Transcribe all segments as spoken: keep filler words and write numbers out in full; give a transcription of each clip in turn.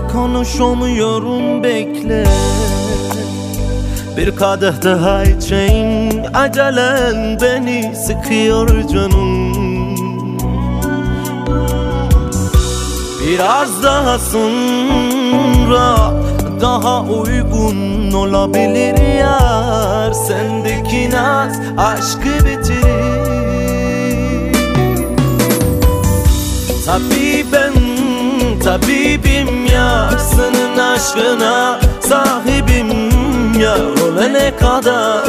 konuşamıyorum bekle. Bir kadeh daha içeyim, acelen beni sıkıyor canım. Biraz daha sonra daha uygun olabilir yar. Sendeki naz aşkı bitirir. Tabibim, tabibim yar, senin aşkına sahibim yar. Ölene kadar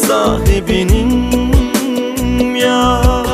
sahibinim yar.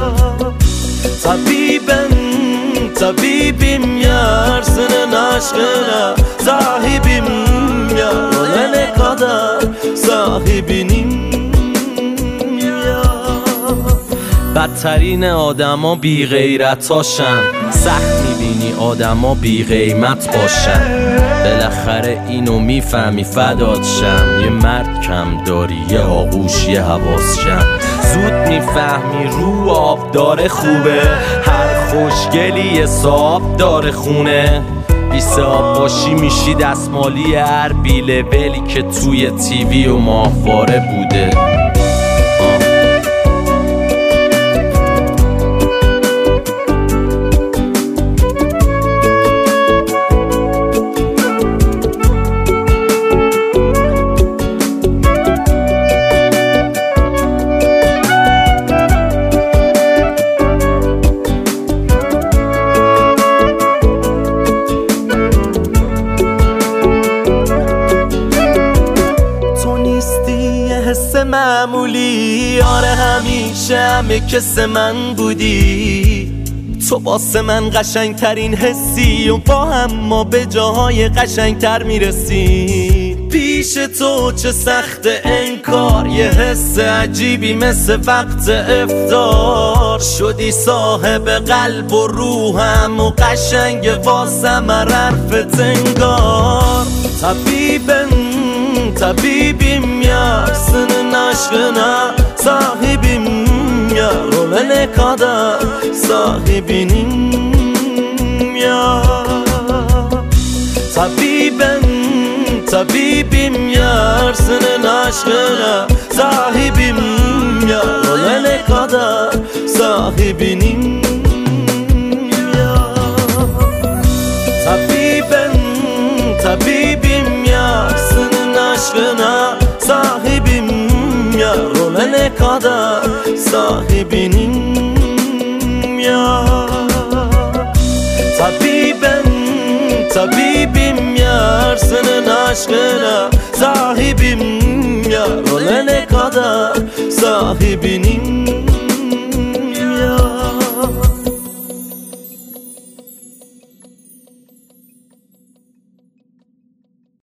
Tabibim, tabibim yar, senin aşkına sahibim yar. Ölene kadar sahibinim yar. بدترین آدما بی غیرتاشن، سخت میبینی آدما بی قیمت باشن. بالاخره اینو میفهمی فدات شم، یه مرد کم داری یه آغوش یه حواس شم. زود میفهمی رو آب داره خوبه، هر خوشگلی یه صاحب داره خونه. بیسه آب باشی میشی دستمالی هر بیله ولی که توی تیوی و ماهواره بوده. حس معمولی آره همیشه همه کس من بودی. تو واسه من قشنگ ترین حسی و با هم ما به جاهای قشنگ تر میرسی. پیش تو چه سخت انکار، یه حس عجیبی مثل وقت افطار. شدی صاحب قلب و روحم و قشنگ واسم حرفت انگار. طبیبم طبیبim yar, senin aşkına sahibim yar. Ölene kadar sahibinim yar. Tabibim, tabibim yar, senin aşkına sahibim yar. Ölene kadar sahibinim yar. Tabibim, tabibim yar, senin aşkına sahibim yar. Ölene kadar sahibinim yar. Tabibim, tabibim yar, senin aşkına sahibim yar. Ölene kadar sahibinim